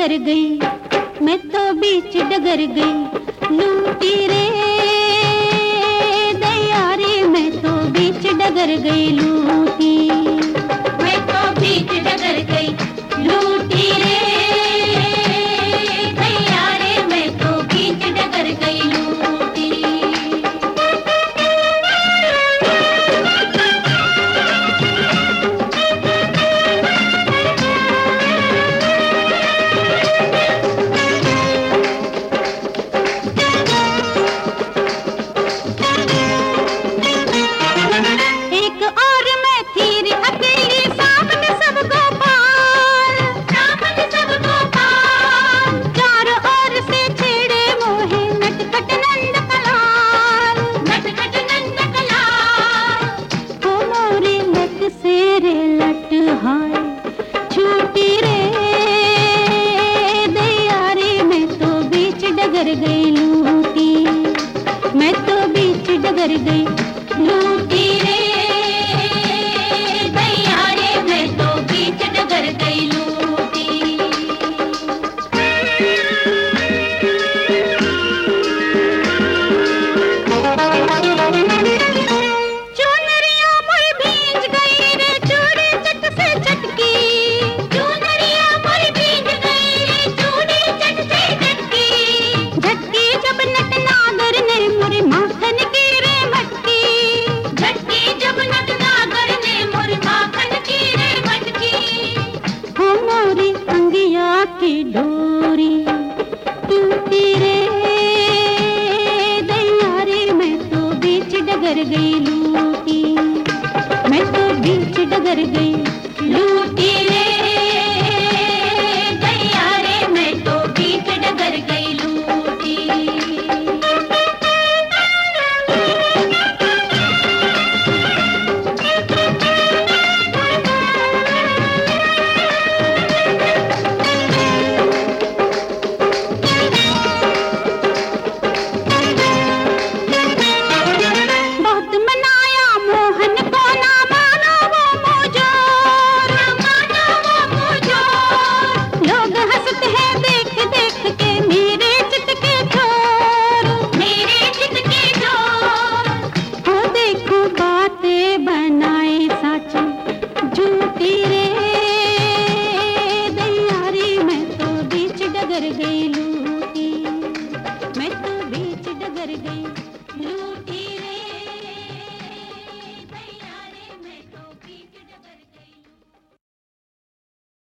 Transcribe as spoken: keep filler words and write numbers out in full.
डगर गई, मैं तो बीच डगर गई, लूटी रे दैया रे, मैं तो बीच डगर गई लूटी, मैं तो बीच डगर गई लूटी रे दैया रे, मैं तो बीच डगर गई लूटी। छूटी रे दैया रे, मैं तो बीच डगर गई लूटी, मैं तो बीच डगर गई लूटी रे दैया रे, मैं तो बीच डगर गई लूटी। की डोरी टूटी रे दैया रे, मैं तो बीच डगर गई लूटी, मैं तो बीच डगर गई लूटी।